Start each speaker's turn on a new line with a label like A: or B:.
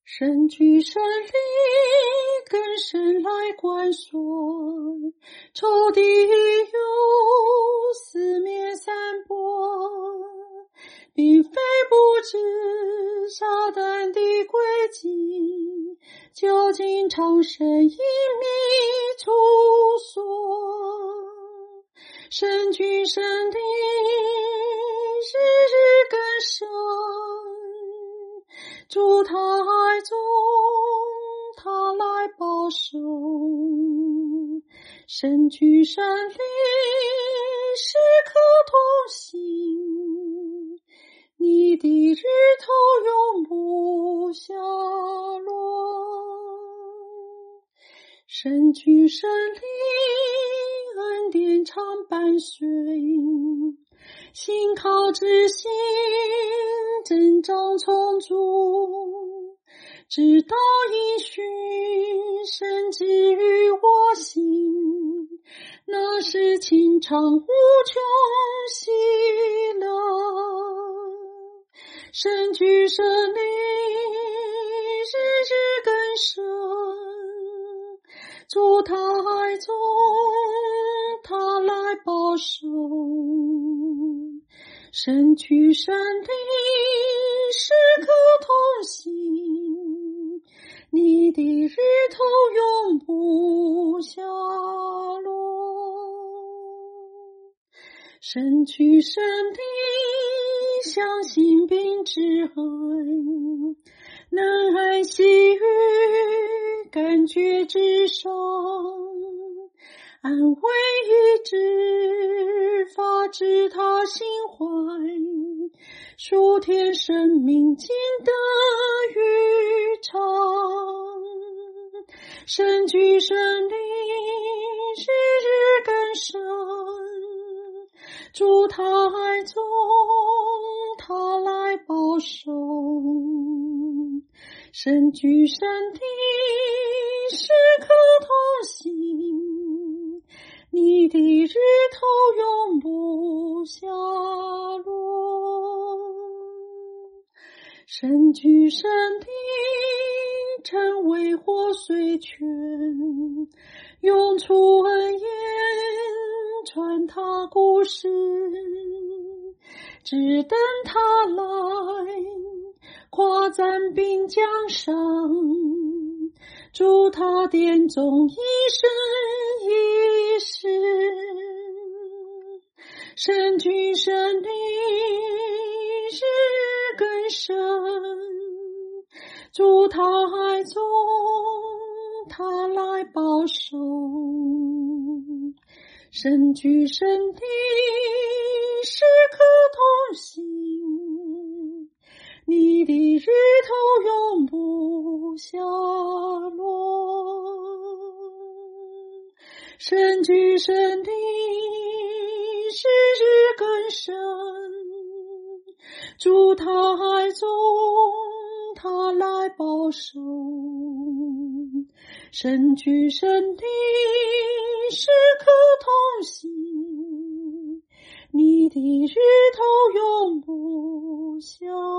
A: 神居神力，根深来管束，仇敌有四面三波，并非不知撒旦的诡计，究竟藏身隐秘处所。神居神力，日日更深，主他爱中，他来保守。神居神力，时刻同行，你的日头永不下落。神居神力，恩典常伴随，信靠之心增长充足，直到应许神之于我心，那是情长无穷喜乐。神居神力，日日更深，主他爱中，他来保守。神居神力，时刻同行，你的日头永不下落。神居神力，相信并知爱，能爱惜于感觉之上，安慰医治，发自他心怀，属天生命经得愈长。神居神力，日日更深，主他爱中，他来保守。神居神力，时刻同行，你的日头永不下落。神居神力，成为活水泉，涌出恩言，传他故事，只等他来，夸赞并奖赏，祝他殿中一生一世。神居神力，日日更深，祝他爱中，他来保守。神居神力，时刻同行，你的日头永不下落。神居神力，日日更深，祝他爱中，他来保守。神居神力，时刻同行，你的日头永不下落。